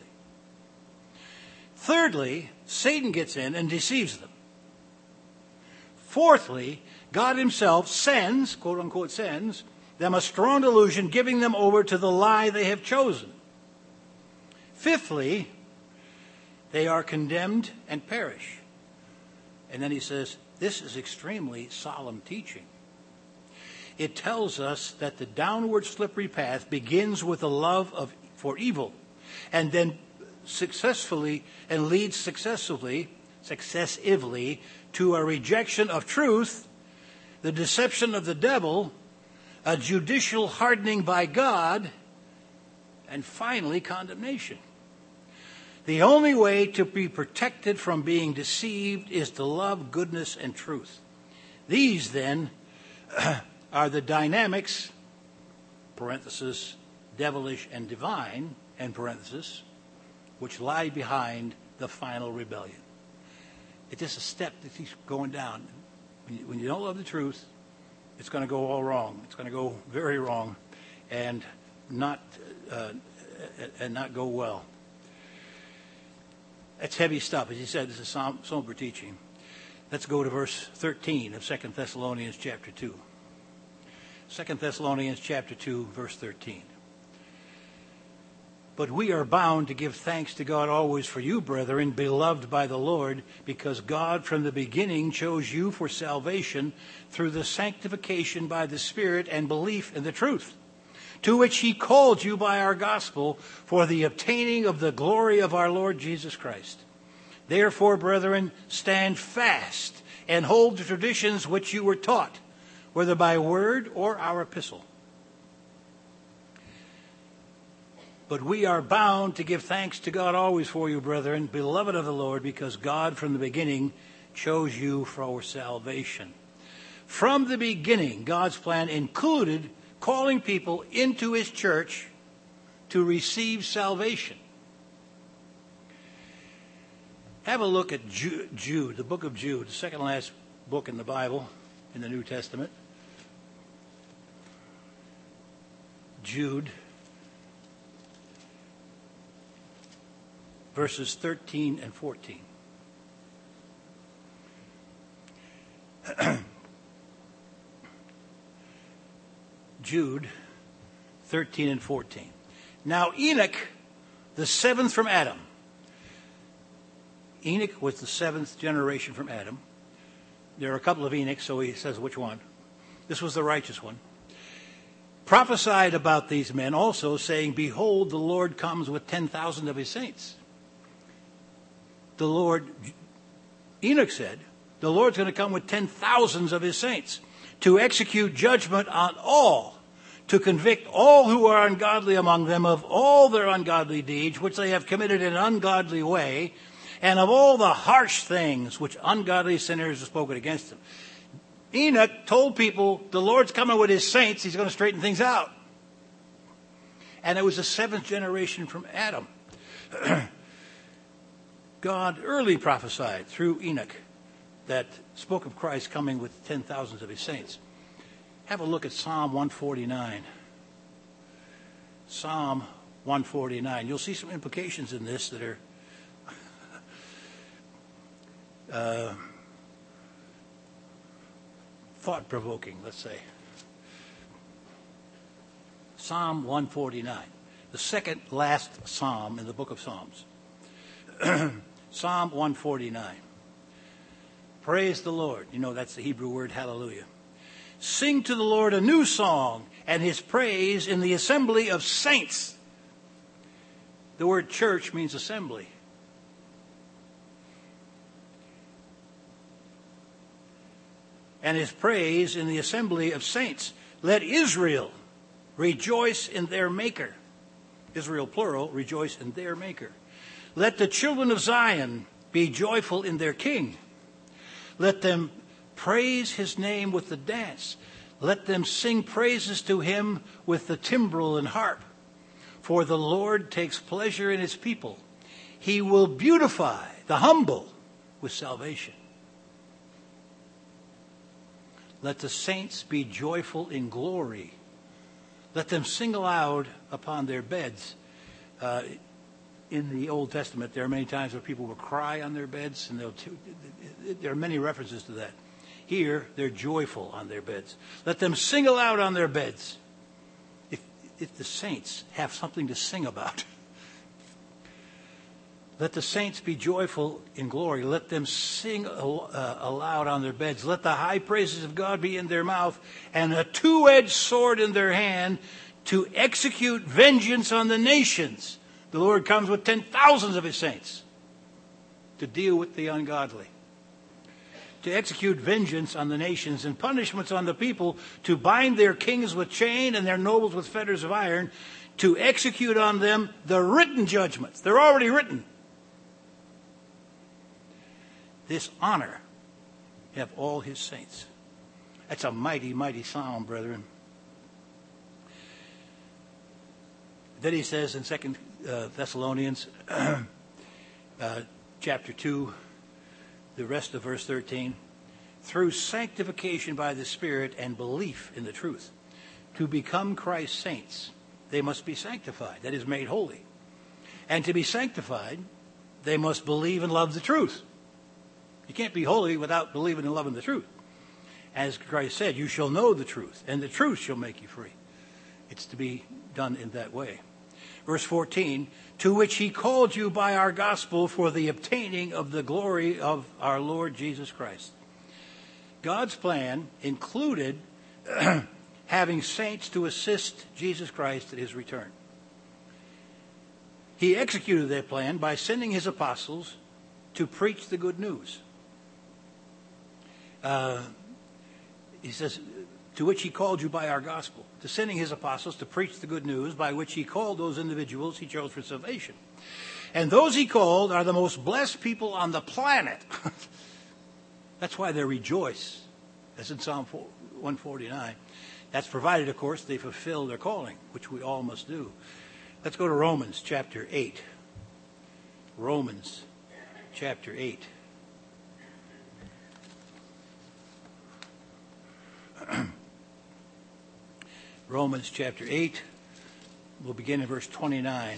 Thirdly, Satan gets in and deceives them. Fourthly, God himself sends, quote unquote sends, them a strong delusion, giving them over to the lie they have chosen. Fifthly, they are condemned and perish. And then he says, this is extremely solemn teaching. It tells us that the downward slippery path begins with a love of for evil, and then successfully and leads successively, successively to a rejection of truth, the deception of the devil, a judicial hardening by God, and finally condemnation. The only way to be protected from being deceived is to love goodness and truth. These, then, are the dynamics, parenthesis, devilish and divine, end parenthesis, which lie behind the final rebellion. It's just a step that keeps going down. When you, when you don't love the truth, it's going to go all wrong. It's going to go very wrong, and not uh, and not go well. That's heavy stuff. As he said, this is som- somber teaching. Let's go to verse thirteen of Second Thessalonians chapter two. Second Thessalonians chapter two, verse thirteen. But we are bound to give thanks to God always for you, brethren, beloved by the Lord, because God from the beginning chose you for salvation through the sanctification by the Spirit and belief in the truth, to which he called you by our gospel for the obtaining of the glory of our Lord Jesus Christ. Therefore, brethren, stand fast and hold the traditions which you were taught, whether by word or our epistle. But we are bound to give thanks to God always for you, brethren, beloved of the Lord, because God from the beginning chose you for our salvation. From the beginning, God's plan included calling people into his church to receive salvation. Have a look at Jude, the book of Jude, the second last book in the Bible, in the New Testament. Jude, verses thirteen and fourteen. Jude, thirteen and fourteen. Now Enoch, the seventh from Adam. Enoch was the seventh generation from Adam. There are a couple of Enochs, so he says which one. This was the righteous one. Prophesied about these men also, saying, behold, the Lord comes with ten thousand of his saints. The Lord, Enoch said, the Lord's going to come with ten thousands of his saints to execute judgment on all, to convict all who are ungodly among them of all their ungodly deeds, which they have committed in an ungodly way, and of all the harsh things which ungodly sinners have spoken against him. Enoch told people, the Lord's coming with his saints. He's going to straighten things out. And it was the seventh generation from Adam. God early prophesied through Enoch that spoke of Christ coming with ten thousands of his saints. Have a look at Psalm one forty-nine. Psalm one forty-nine. You'll see some implications in this that are uh, thought-provoking, let's say. Psalm one forty-nine, the second last psalm in the book of Psalms. Psalm one forty-nine. Praise the Lord. You know, that's the Hebrew word hallelujah. Sing to the Lord a new song, and his praise in the assembly of saints. The word church means assembly. And his praise in the assembly of saints. Let Israel rejoice in their Maker. Israel, plural, rejoice in their Maker. Let the children of Zion be joyful in their King. Let them praise his name with the dance. Let them sing praises to him with the timbrel and harp. For the Lord takes pleasure in his people. He will beautify the humble with salvation. Let the saints be joyful in glory. Let them sing aloud upon their beds. Uh, in the Old Testament, there are many times where people will cry on their beds, and they'll t- there are many references to that. Here, they're joyful on their beds. Let them sing aloud on their beds. If, if the saints have something to sing about. Let the saints be joyful in glory. Let them sing uh, aloud on their beds. Let the high praises of God be in their mouth, and a two-edged sword in their hand to execute vengeance on the nations. The Lord comes with ten thousands of his saints to deal with the ungodly. To execute vengeance on the nations and punishments on the people, to bind their kings with chain and their nobles with fetters of iron, to execute on them the written judgments. They're already written. This honor have all his saints. That's a mighty, mighty psalm, brethren. Then he says in Second uh, Thessalonians uh, chapter two, the rest of verse thirteen, through sanctification by the Spirit and belief in the truth, to become Christ's saints, they must be sanctified, that is, made holy. And to be sanctified, they must believe and love the truth. You can't be holy without believing and loving the truth. As Christ said, you shall know the truth, and the truth shall make you free. It's to be done in that way. Verse fourteen, to which he called you by our gospel for the obtaining of the glory of our Lord Jesus Christ. God's plan included having saints to assist Jesus Christ at his return. He executed that plan by sending his apostles to preach the good news. Uh, he says, to which he called you by our gospel, to sending his apostles to preach the good news, by which he called those individuals he chose for salvation. And those he called are the most blessed people on the planet. That's why they rejoice. That's in Psalm one forty-nine. That's provided, of course, they fulfill their calling, which we all must do. Let's go to Romans chapter eight. Romans chapter eight. Romans chapter eight, we'll begin in verse twenty-nine.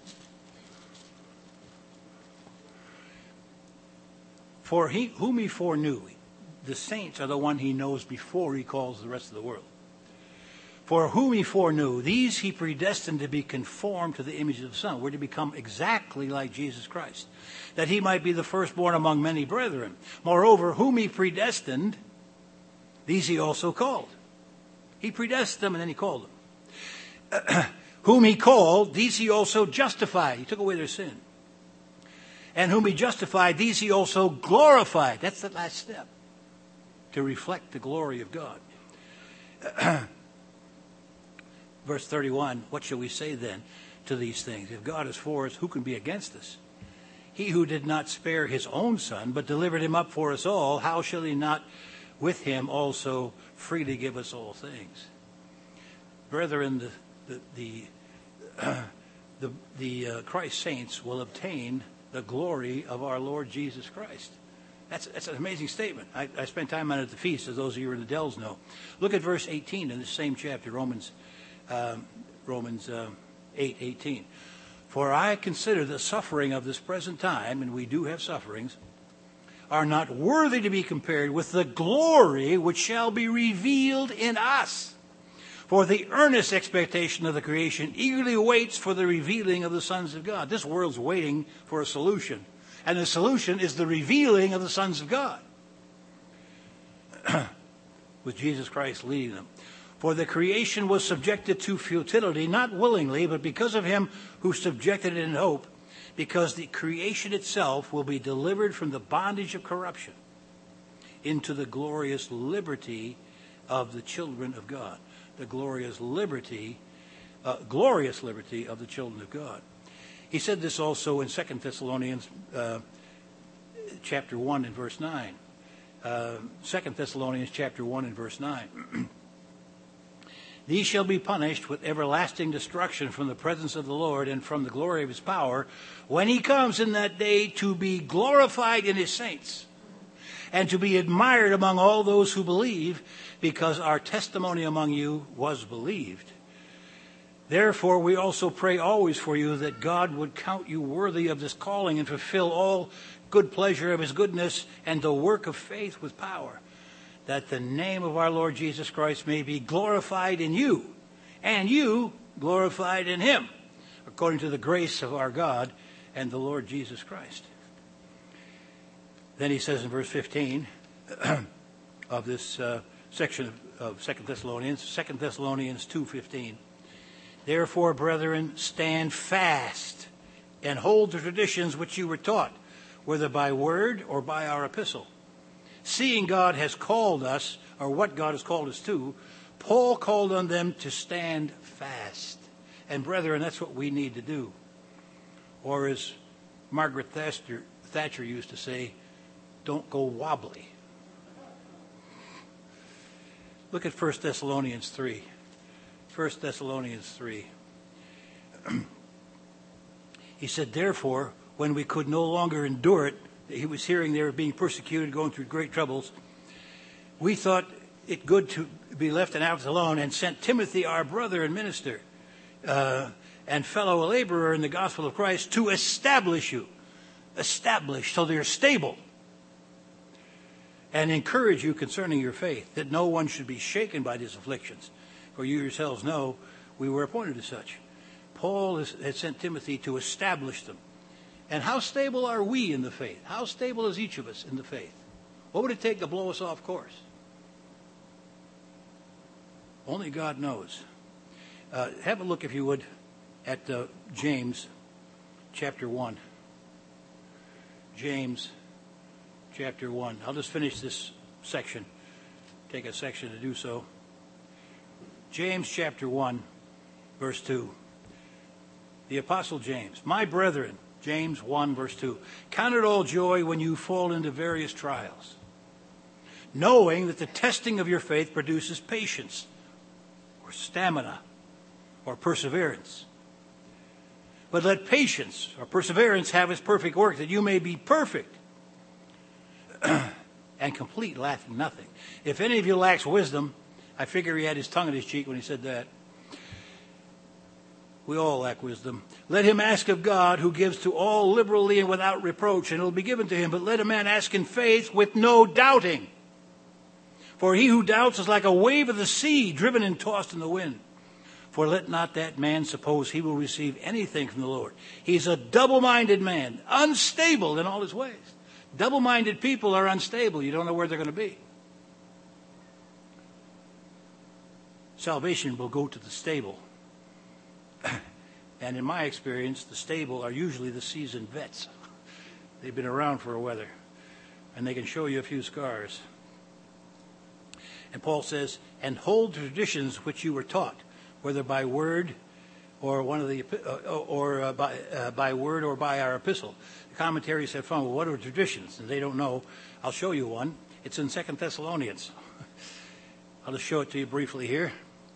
For he, whom he foreknew, the saints are the one he knows before he calls the rest of the world. For whom he foreknew, these he predestined to be conformed to the image of the Son. We're to become exactly like Jesus Christ, that he might be the firstborn among many brethren. Moreover, whom he predestined, these he also called. He predestined them and then he called them. Whom he called, these he also justified. He took away their sin. And whom he justified, these he also glorified. That's the last step, to reflect the glory of God. verse thirty-one, what shall we say then to these things? If God is for us, who can be against us? He who did not spare his own son, but delivered him up for us all, how shall he not with him also freely give us all things? Brethren, the the the, uh, the, the uh, Christ saints will obtain the glory of our Lord Jesus Christ. That's, that's an amazing statement. I, I spent time on it at the feast, as those of you who are in the Dells know. Look at verse eighteen in the same chapter, Romans um, Romans uh, eight eighteen. For I consider the suffering of this present time, and we do have sufferings, are not worthy to be compared with the glory which shall be revealed in us. For the earnest expectation of the creation eagerly waits for the revealing of the sons of God. This world's waiting for a solution. And the solution is the revealing of the sons of God, with Jesus Christ leading them. For the creation was subjected to futility, not willingly, but because of him who subjected it in hope, because the creation itself will be delivered from the bondage of corruption into the glorious liberty of the children of God. The glorious liberty, uh, glorious liberty of the children of God. He said this also in Second Thessalonians uh, chapter one and verse nine. Uh, Second Thessalonians chapter one and verse nine. These shall be punished with everlasting destruction from the presence of the Lord and from the glory of his power, when he comes in that day to be glorified in his saints and to be admired among all those who believe, because our testimony among you was believed. Therefore, we also pray always for you, that God would count you worthy of this calling and fulfill all good pleasure of his goodness and the work of faith with power, that the name of our Lord Jesus Christ may be glorified in you, and you glorified in him, according to the grace of our God and the Lord Jesus Christ. Then he says in verse fifteen of this uh, section of Second Thessalonians, Second Thessalonians two fifteen. Therefore, brethren, stand fast and hold the traditions which you were taught, whether by word or by our epistle. Seeing God has called us, or what God has called us to, Paul called on them to stand fast. And brethren, that's what we need to do. Or as Margaret Thatcher, Thatcher used to say, don't go wobbly. Look at First Thessalonians three. First Thessalonians three. He said, therefore, when we could no longer endure it, he was hearing they were being persecuted, going through great troubles, we thought it good to be left in Athens alone, and sent Timothy, our brother and minister, uh, and fellow laborer in the gospel of Christ, to establish you. Establish, so they're stable. And encourage you concerning your faith, that no one should be shaken by these afflictions. For you yourselves know we were appointed as such. Paul has, had sent Timothy to establish them. And how stable are we in the faith? How stable is each of us in the faith? What would it take to blow us off course? Only God knows. Uh, have a look, if you would, at uh, James chapter one. James chapter one. I'll just finish this section. Take a section to do so. James chapter one, verse two. The Apostle James. My brethren, James one, verse two. Count it all joy when you fall into various trials, knowing that the testing of your faith produces patience, or stamina, or perseverance. But let patience, or perseverance, have its perfect work, that you may be perfect and complete, lacking nothing. If any of you lacks wisdom, I figure he had his tongue in his cheek when he said that. We all lack wisdom. Let him ask of God, who gives to all liberally and without reproach, and it will be given to him. But let a man ask in faith with no doubting. For he who doubts is like a wave of the sea, driven and tossed in the wind. For let not that man suppose he will receive anything from the Lord. He's a double-minded man, unstable in all his ways. Double-minded people are unstable. You don't know where they're going to be. Salvation will go to the stable. And in my experience, the stable are usually the seasoned vets. They've been around for a weather, and they can show you a few scars. And Paul says, and hold the traditions which you were taught, whether by word or one of the uh, or uh, by uh, by word or by our epistle. The commentaries have found, well, what are traditions? And they don't know. I'll show you one. It's in Second Thessalonians. I'll just show it to you briefly here.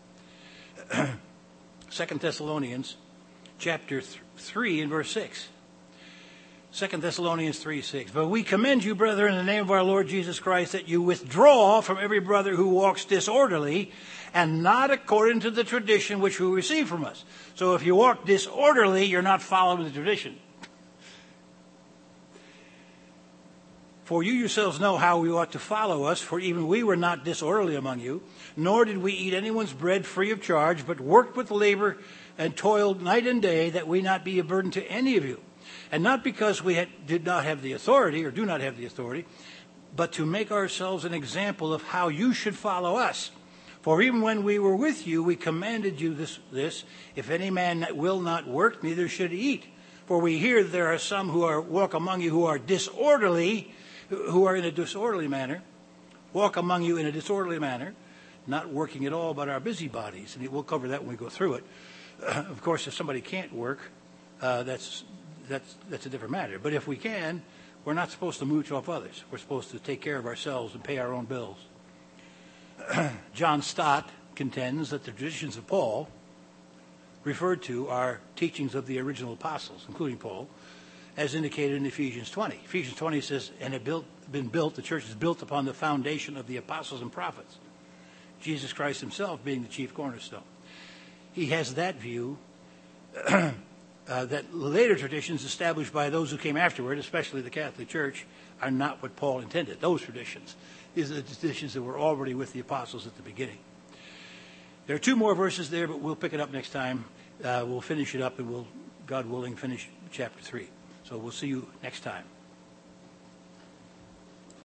Second Thessalonians, chapter th- three and verse six. Second Thessalonians three six. But we commend you, brethren, in the name of our Lord Jesus Christ, that you withdraw from every brother who walks disorderly and not according to the tradition which you received from us. So if you walk disorderly, you're not following the tradition. For you yourselves know how we ought to follow us, for even we were not disorderly among you, nor did we eat anyone's bread free of charge, but worked with labor and toiled night and day, that we not be a burden to any of you. And not because we had, did not have the authority, or do not have the authority, but to make ourselves an example of how you should follow us. For even when we were with you, we commanded you this, this, if any man will not work, neither should he eat. For we hear that there are some who are walk among you who are disorderly, who are in a disorderly manner, walk among you in a disorderly manner, not working at all, but our busybodies. And we'll cover that when we go through it. Uh, of course, if somebody can't work, uh, that's that's that's a different matter. But if we can, we're not supposed to mooch off others. We're supposed to take care of ourselves and pay our own bills. John Stott contends that the traditions of Paul referred to are teachings of the original apostles, including Paul, as indicated in Ephesians twenty. Ephesians twenty says, and it built, been built, the church is built upon the foundation of the apostles and prophets, Jesus Christ himself being the chief cornerstone. He has that view uh, that later traditions established by those who came afterward, especially the Catholic Church, are not what Paul intended. Those traditions. These are the traditions that were already with the apostles at the beginning. There are two more verses there, but we'll pick it up next time. Uh, we'll finish it up, and we'll, God willing, finish chapter three. So we'll see you next time.